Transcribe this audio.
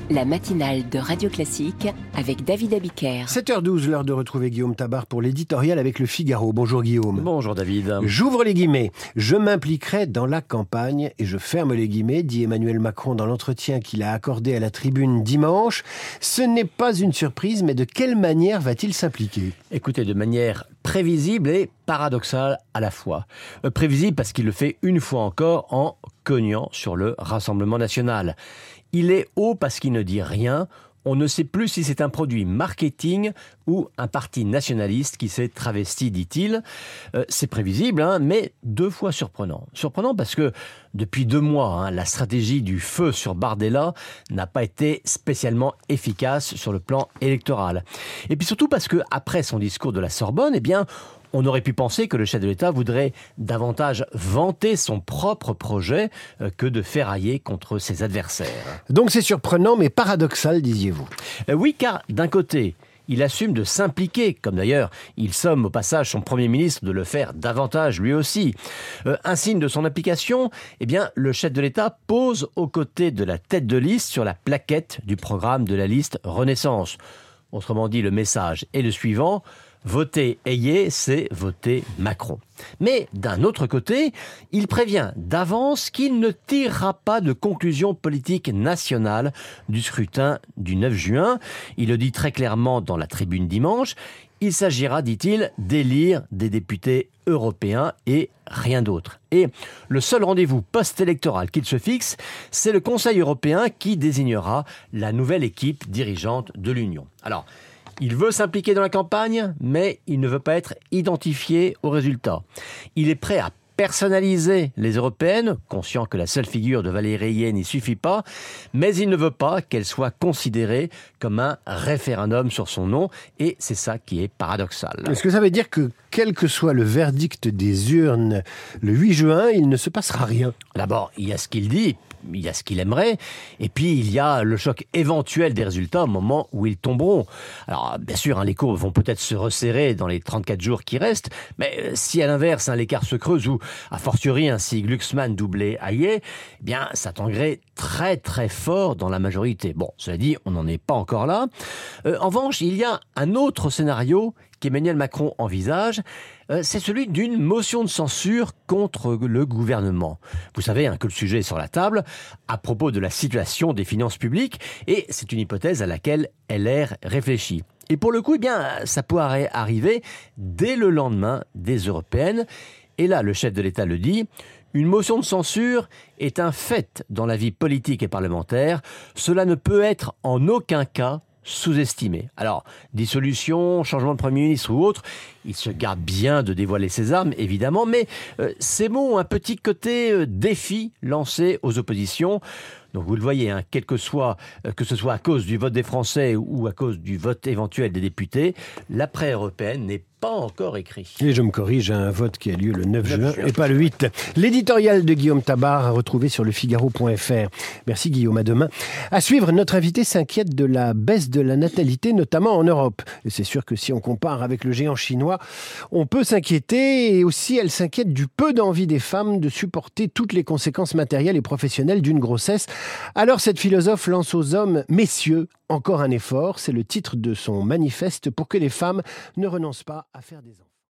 La matinale de Radio Classique avec David Abiker. 7h12, l'heure de retrouver Guillaume Tabar pour l'éditorial avec Le Figaro. Bonjour Guillaume. Bonjour David. J'ouvre les guillemets. Je m'impliquerai dans la campagne et je ferme les guillemets, dit Emmanuel Macron dans l'entretien qu'il a accordé à la Tribune dimanche. Ce n'est pas une surprise, mais de quelle manière va-t-il s'impliquer ? Écoutez, de manière prévisible et paradoxale à la fois. Prévisible parce qu'il le fait une fois encore en cognant sur le Rassemblement national. Il est haut parce qu'il ne dit rien. On ne sait plus si c'est un produit marketing ou un parti nationaliste qui s'est travesti, dit-il. C'est prévisible, mais deux fois surprenant. Surprenant parce que depuis 2 mois, la stratégie du feu sur Bardella n'a pas été spécialement efficace sur le plan électoral. Et puis surtout parce qu'après son discours de la Sorbonne, on aurait pu penser que le chef de l'État voudrait davantage vanter son propre projet que de ferrailler contre ses adversaires. Donc c'est surprenant mais paradoxal, disiez-vous. Oui, car d'un côté, il assume de s'impliquer, comme d'ailleurs il somme au passage son Premier ministre de le faire davantage lui aussi. Un signe de son implication, le chef de l'État pose aux côtés de la tête de liste sur la plaquette du programme de la liste Renaissance. Autrement dit, le message est le suivant: voter Ayé, c'est voter Macron. Mais d'un autre côté, il prévient d'avance qu'il ne tirera pas de conclusion politique nationale du scrutin du 9 juin. Il le dit très clairement dans la Tribune dimanche. Il s'agira, dit-il, d'élire des députés européens et rien d'autre. Et le seul rendez-vous post-électoral qu'il se fixe, c'est le Conseil européen qui désignera la nouvelle équipe dirigeante de l'Union. Alors, il veut s'impliquer dans la campagne, mais il ne veut pas être identifié aux résultats. Il est prêt à personnaliser les européennes, conscient que la seule figure de Valérie Ayé n'y suffit pas, mais il ne veut pas qu'elle soit considérée comme un référendum sur son nom, et c'est ça qui est paradoxal. Est-ce que ça veut dire que, quel que soit le verdict des urnes le 8 juin, il ne se passera rien ? D'abord, il y a ce qu'il dit, il y a ce qu'il aimerait, et puis il y a le choc éventuel des résultats au moment où ils tomberont. Alors, bien sûr, les courbes vont peut-être se resserrer dans les 34 jours qui restent, mais si à l'inverse, l'écart se creuse ou, a fortiori, si Glucksmann doublait Ayé, ça tanguerait très très fort dans la majorité. Bon, cela dit, on n'en est pas encore là. En revanche, il y a un autre scénario qu'Emmanuel Macron envisage, c'est celui d'une motion de censure contre le gouvernement. Vous savez que le sujet est sur la table à propos de la situation des finances publiques, et c'est une hypothèse à laquelle LR réfléchit. Et pour le coup, ça pourrait arriver dès le lendemain des européennes. Et là, le chef de l'État le dit, une motion de censure est un fait dans la vie politique et parlementaire. Cela ne peut être en aucun cas sous-estimé. Alors, dissolution, changement de Premier ministre ou autre, il se garde bien de dévoiler ses armes, évidemment, mais ces mots ont un petit côté défi lancé aux oppositions. Donc vous le voyez, que ce soit à cause du vote des Français ou à cause du vote éventuel des députés, l'après-européenne n'est pas encore écrit. Et je me corrige, un vote qui a lieu le 9 juin et pas le 8. L'éditorial de Guillaume Tabar à retrouver sur lefigaro.fr. Merci Guillaume, à demain. À suivre, notre invité s'inquiète de la baisse de la natalité, notamment en Europe. Et c'est sûr que si on compare avec le géant chinois, on peut s'inquiéter. Et aussi, elle s'inquiète du peu d'envie des femmes de supporter toutes les conséquences matérielles et professionnelles d'une grossesse. Alors cette philosophe lance aux hommes « Messieurs, encore un effort », c'est le titre de son manifeste pour que les femmes ne renoncent pas à faire des enfants.